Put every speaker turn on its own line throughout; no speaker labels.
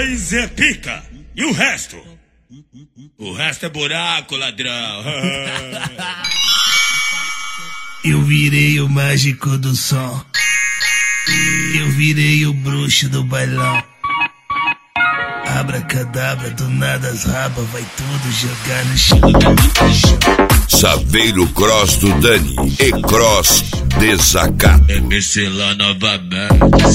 Nós é pica. E o resto? O resto é buraco, ladrão.
Eu virei o mágico do som. Eu virei o bruxo do bailão. Abracadabra, do nada as rabas vai tudo jogar no chão.
Saveiro Cross do Dani e Cross Desacato.
MC lá novamente.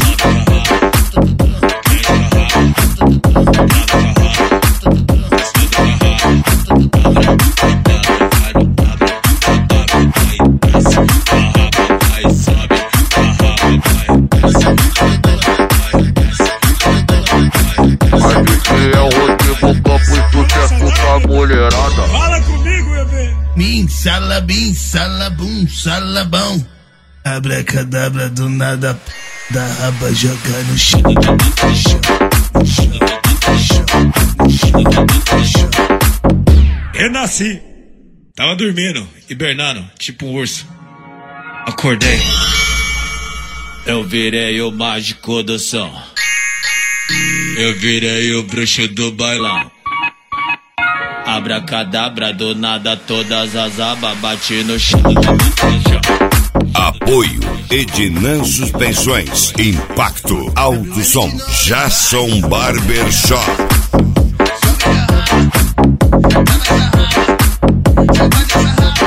Fala comigo, bebê.
Bim, salabim, salabum, salabão. Abracadabra, do nada da raba joga no chão.
Renasci. Tava dormindo, hibernando, tipo um urso. Acordei. Eu virei o mágico do som. Eu virei o bruxo do bailão. Abracadabra, do nada todas as abas bati no chão.
Apoio Ednan Suspensões, Impacto, Alto Som, Jason Barbershop.